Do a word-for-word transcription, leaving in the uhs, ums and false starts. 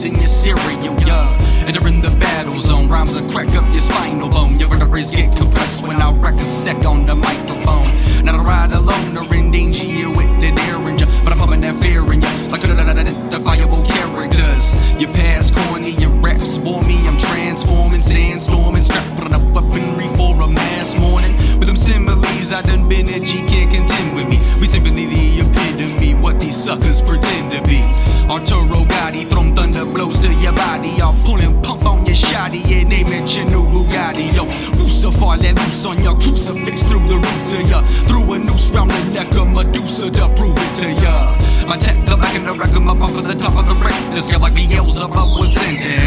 juice in your cereal, yeah. Entering the battle zone, rhymes will crack up your spinal bone. Your vertebrae get compressed when I wreck a sec on the microphone. Not a ride alone or in danger with the derringer, but I'm pumping that fear in ya, like identifiable characters. Your past corny, your raps bore me. I'm transforming, sandstorming, strapped on a weaponry for a mass morning. With them similes, I done been at G, can't contend with me. We simply the epitome, what these suckers pretend to be. Arturo Gotti, throwing thunder blows to your body. I'll pull and pump on your shoddy, and they mention new Bugatti. Yo, Lucifer, let loose on your crucifix through the roots of ya. Through a noose round the neck of Medusa to prove it to ya. My tech, the back in the record, my bump at the top of the record. This guy like Beelzebub was sent there.